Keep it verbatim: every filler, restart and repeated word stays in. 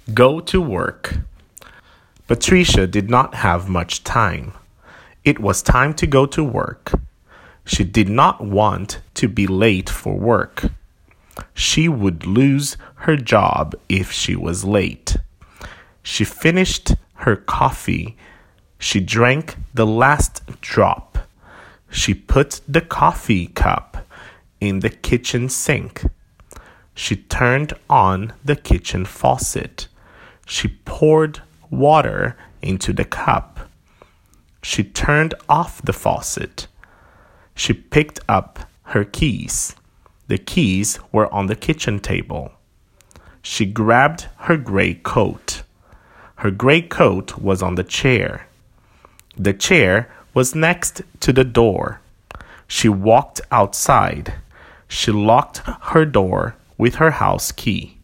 Go to work. Patricia did not have much time. It was time to go to work. She did not want to be late for work. She would lose her job if she was late. She finished her coffee. She drank the last drop. She put the coffee cup in the kitchen sink. She turned on the kitchen faucet. She poured water into the cup. She turned off the faucet. She picked up her keys. The keys were on the kitchen table. She grabbed her gray coat. Her gray coat was on the chair. The chair was next to the door. She walked outside. She locked her door with her house key.